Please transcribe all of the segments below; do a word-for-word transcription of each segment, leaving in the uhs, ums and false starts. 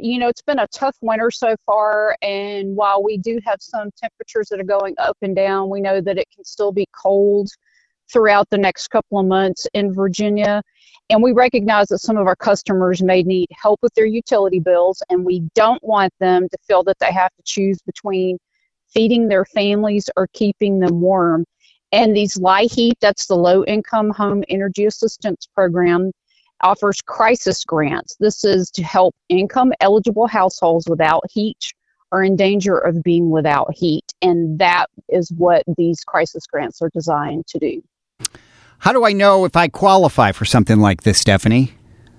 you know, it's been a tough winter so far, and while we do have some temperatures that are going up and down, we know that it can still be cold throughout the next couple of months in Virginia. And we recognize that some of our customers may need help with their utility bills, and we don't want them to feel that they have to choose between feeding their families or keeping them warm. And these LIHEAP, that's the Low Income Home Energy Assistance Program, offers crisis grants. This is to help income-eligible households without heat or in danger of being without heat. And that is what these crisis grants are designed to do. How do I know if I qualify for something like this, Stephanie?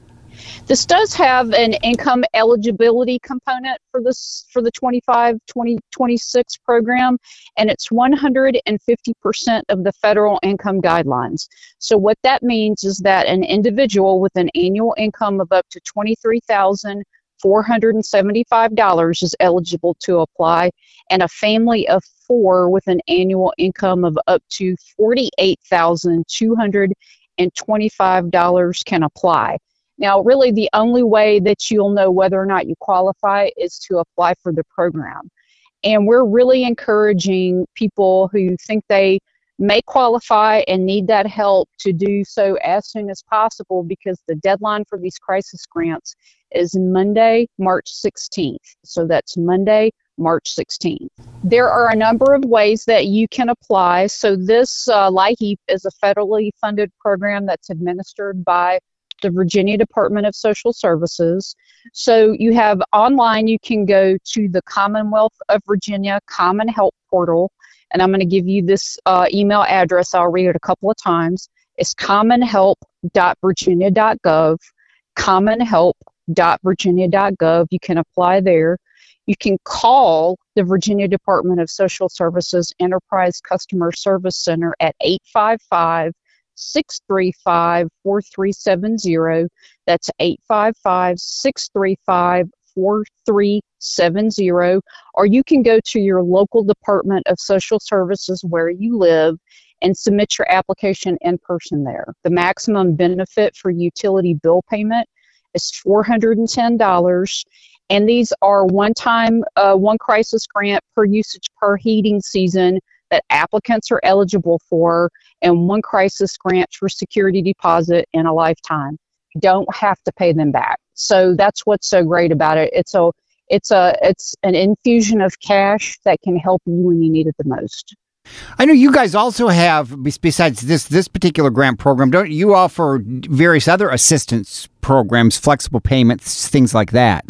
This does have an income eligibility component for this for the twenty-five twenty twenty-six program, and it's one hundred fifty percent of the federal income guidelines. So what that means is that an individual with an annual income of up to twenty-three thousand four hundred seventy-five dollars is eligible to apply, and a family of four with an annual income of up to forty-eight thousand two hundred twenty-five dollars can apply. Now, really, the only way that you'll know whether or not you qualify is to apply for the program. And we're really encouraging people who think they may qualify and need that help to do so as soon as possible, because the deadline for these crisis grants is Monday, March sixteenth. So that's Monday, March sixteenth. There are a number of ways that you can apply. So this uh, LIHEAP is a federally funded program that's administered by the Virginia Department of Social Services. So you have online, you can go to the Commonwealth of Virginia Common Help portal, and I'm going to give you this uh, email address. I'll read it a couple of times. It's commonhelp dot virginia dot gov, commonhelp dot virginia dot gov. You can apply there. You can call the Virginia Department of Social Services Enterprise Customer Service Center at eight five five, six three five, four three seven zero. That's eight five five, six three five, four three seven zero. Or you can go to your local Department of Social Services where you live and submit your application in person there. The maximum benefit for utility bill payment is four hundred ten dollars. And these are one-time, uh, one crisis grant per usage per heating season that applicants are eligible for, and one crisis grant for security deposit in a lifetime. You don't have to pay them back. So that's what's so great about it. It's a, it's a, it's an infusion of cash that can help you when you need it the most. I know you guys also have, besides this this particular grant program, don't you offer various other assistance programs, flexible payments, things like that?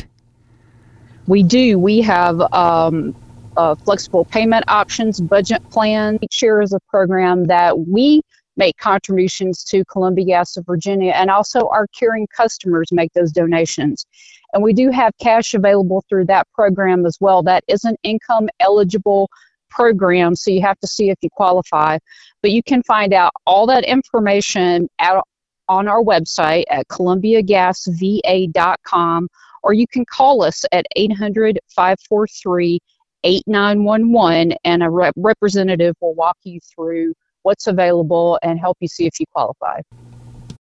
We do. We have um, uh, flexible payment options, budget plan. Each year is a program that we make contributions to Columbia Gas of Virginia, and also our caring customers make those donations. And we do have cash available through that program as well. That is an income eligible program, so you have to see if you qualify. But you can find out all that information at, on our website at columbia gas v a dot com, or you can call us at eight hundred, five four three, eight nine one one, and a rep- representative will walk you through what's available and help you see if you qualify.